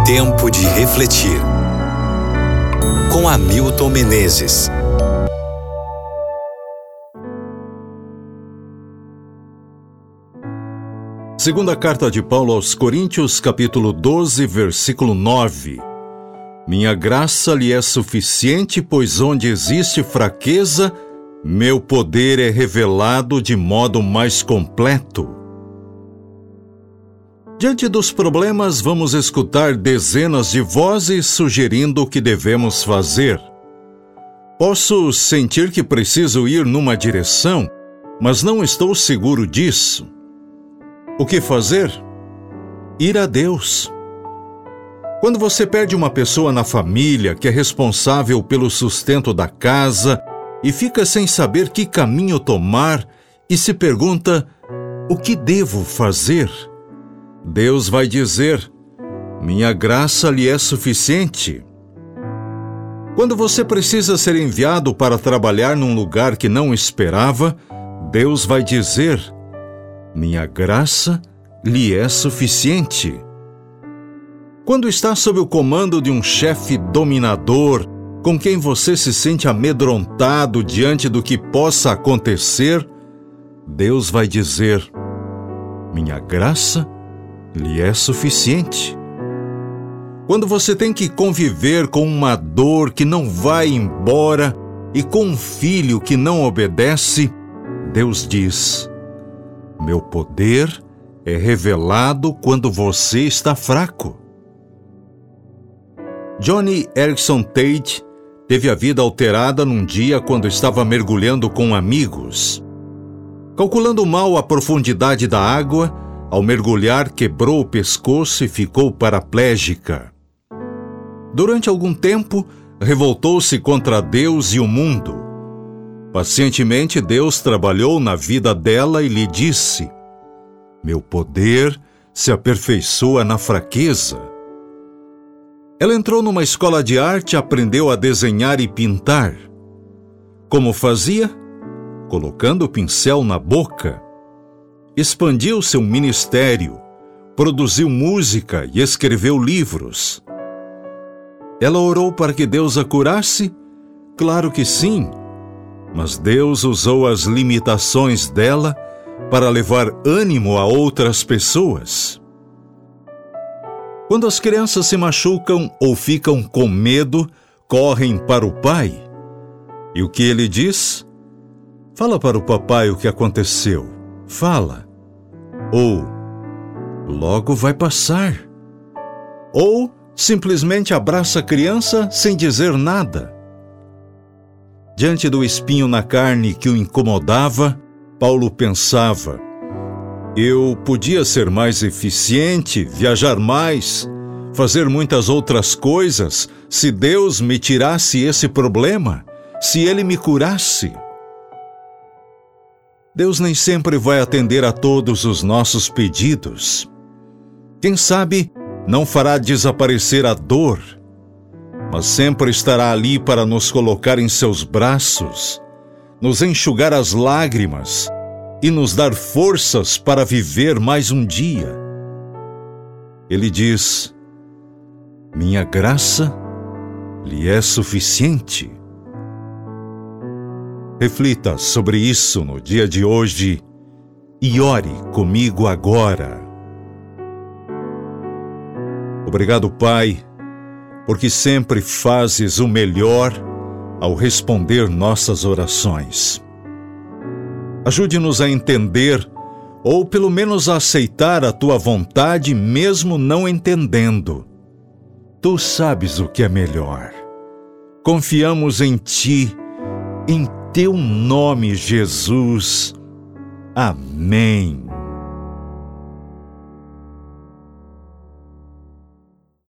Tempo de refletir. Com Hamilton Menezes. Segunda carta de Paulo aos Coríntios, capítulo 12, versículo 9. Minha graça lhe é suficiente, pois onde existe fraqueza, meu poder é revelado de modo mais completo. Diante dos problemas, vamos escutar dezenas de vozes sugerindo o que devemos fazer. Posso sentir que preciso ir numa direção, mas não estou seguro disso. O que fazer? Ir a Deus. Quando você perde uma pessoa na família que é responsável pelo sustento da casa e fica sem saber que caminho tomar e se pergunta: o que devo fazer? Deus vai dizer: minha graça lhe é suficiente. Quando você precisa ser enviado para trabalhar num lugar que não esperava, Deus vai dizer: minha graça lhe é suficiente. Quando está sob o comando de um chefe dominador, com quem você se sente amedrontado diante do que possa acontecer, Deus vai dizer: minha graça lhe é suficiente. Quando você tem que conviver com uma dor que não vai embora e com um filho que não obedece, Deus diz: meu poder é revelado quando você está fraco. Joni Eareckson Tada teve a vida alterada num dia quando estava mergulhando com amigos. Calculando mal a profundidade da água, ao mergulhar quebrou o pescoço e ficou paraplégica. Durante algum tempo, revoltou-se contra Deus e o mundo. Pacientemente, Deus trabalhou na vida dela e lhe disse: meu poder se aperfeiçoa na fraqueza. Ela entrou numa escola de arte e aprendeu a desenhar e pintar. Como fazia? Colocando o pincel na boca. Expandiu seu ministério, produziu música e escreveu livros. Ela orou para que Deus a curasse? Claro que sim. Mas Deus usou as limitações dela para levar ânimo a outras pessoas. Quando as crianças se machucam ou ficam com medo, correm para o pai. E o que ele diz? Fala para o papai o que aconteceu. Fala. Ou, logo vai passar. Ou, simplesmente abraça a criança sem dizer nada. Diante do espinho na carne que o incomodava, Paulo pensava: eu podia ser mais eficiente, viajar mais, fazer muitas outras coisas, se Deus me tirasse esse problema, se Ele me curasse. Deus nem sempre vai atender a todos os nossos pedidos. Quem sabe não fará desaparecer a dor, mas sempre estará ali para nos colocar em seus braços, nos enxugar as lágrimas e nos dar forças para viver mais um dia. Ele diz: minha graça lhe é suficiente. Reflita sobre isso no dia de hoje e ore comigo agora. Obrigado, Pai, porque sempre fazes o melhor ao responder nossas orações. Ajude-nos a entender, ou pelo menos a aceitar a Tua vontade, mesmo não entendendo. Tu sabes o que é melhor. Confiamos em Ti, em Teu nome, Jesus. Amém.